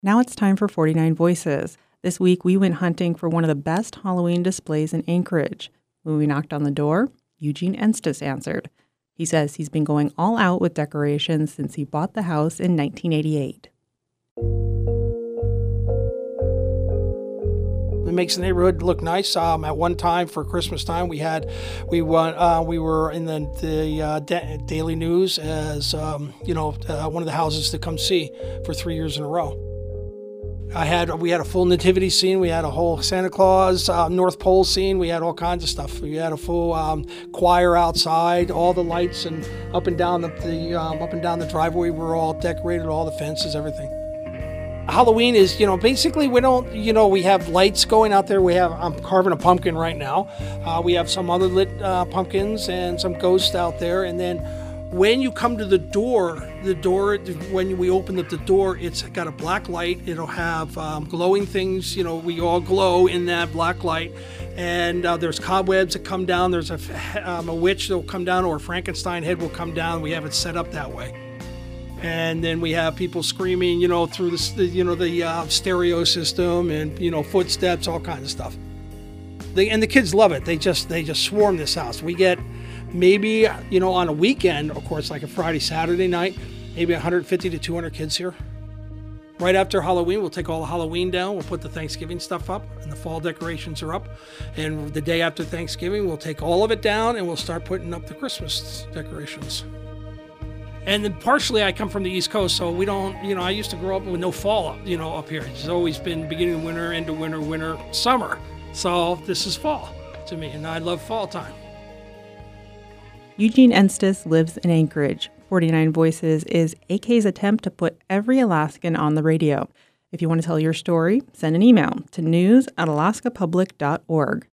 Now it's time for 49 Voices. This week we went hunting for one of the best Halloween displays in Anchorage. When we knocked on the door, Eugene Enstis answered. He says he's been going all out with decorations since he bought the house in 1988. It makes the neighborhood look nice. At one time for Christmas time, we were in the Daily News as one of the houses to come see for 3 years in a row. We had a full nativity scene. We had a whole Santa Claus North Pole scene. We had all kinds of stuff. We had a full choir outside. All the lights and up and down the driveway were all decorated. All the fences, everything. Halloween is, basically we have lights going out there. I'm carving a pumpkin right now. We have some other lit pumpkins and some ghosts out there. And then when you come to the door, when we open up the door, it's got a black light. It'll have glowing things. We all glow in that black light. And there's cobwebs that come down. There's a witch that will come down, or a Frankenstein head will come down. We have it set up that way. And then we have people screaming, through the stereo system, and footsteps, all kinds of stuff. And the kids love it. They just swarm this house. We get maybe on a weekend, of course, like a Friday, Saturday night, maybe 150 to 200 kids here. Right after Halloween, we'll take all the Halloween down. We'll put the Thanksgiving stuff up, and the fall decorations are up. And the day after Thanksgiving, we'll take all of it down, and we'll start putting up the Christmas decorations. And then partially I come from the East Coast, so we don't, I used to grow up with no fall, up here. It's always been beginning of winter, end of winter, winter, summer. So this is fall to me, and I love fall time. Eugene Enstis lives in Anchorage. 49 Voices is AK's attempt to put every Alaskan on the radio. If you want to tell your story, send an email to news@alaskapublic.org.